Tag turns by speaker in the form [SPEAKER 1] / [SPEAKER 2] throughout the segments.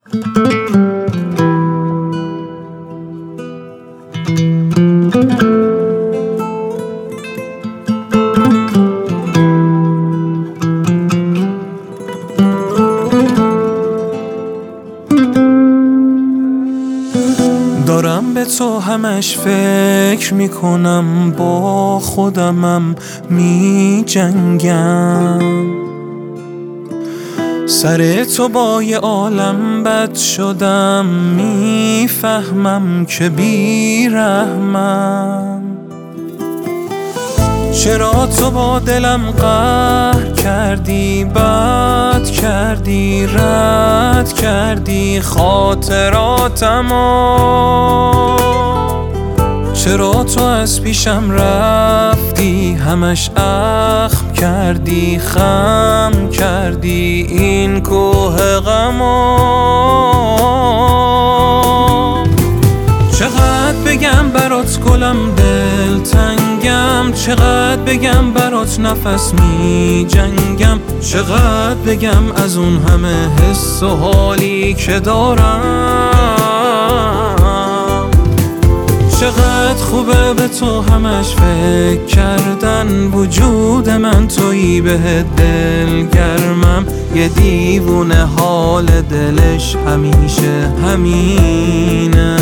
[SPEAKER 1] دارم به تو همش فکر میکنم، با خودمم می جنگم. سر تو با یه عالم بد شدم، میفهمم که بی رحمم. چرا تو با دلم قهر کردی، بد کردی، رد کردی خاطراتمو؟ چرا تو از پیشم رفتی، همش اخم کردی، خم کردی این کوه غمو؟ چقدر بگم برات گلم دلتنگم، چقدر بگم برات نفس می جنگم، چقدر بگم از اون همه حس و حالی که دارم. چقدر خوبه به تو همش فکر کردن، وجود من تویی بهت دلگرمم. یه دیوونه حال دلش همیشه همینه.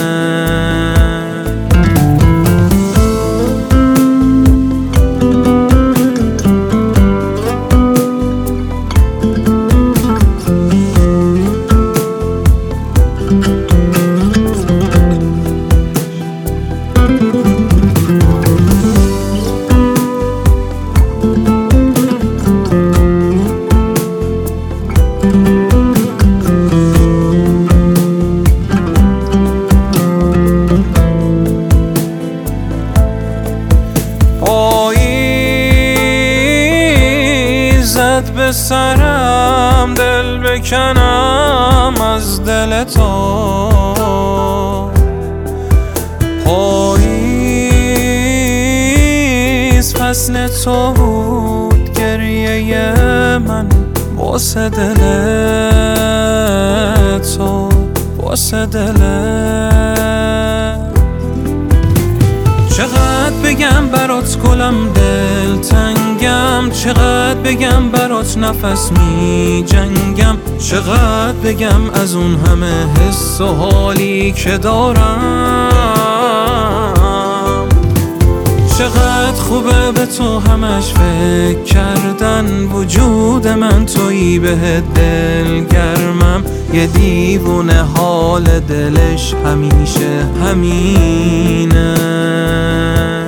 [SPEAKER 1] به سرم دل بکنم از دل تو، پاییز فصل تو بود، گریه من واسه دل تو، واسه دل. چقدر بگم برات گلم دلتنگم، چقدر بگم برات نفس می جنگم، چقدر بگم از اون همه حس و حالی که دارم. چقدر خوبه به تو همش فکر کردن، وجود من تویی بهت دلگرمم. یه دیوونه حال دلش همیشه همینه.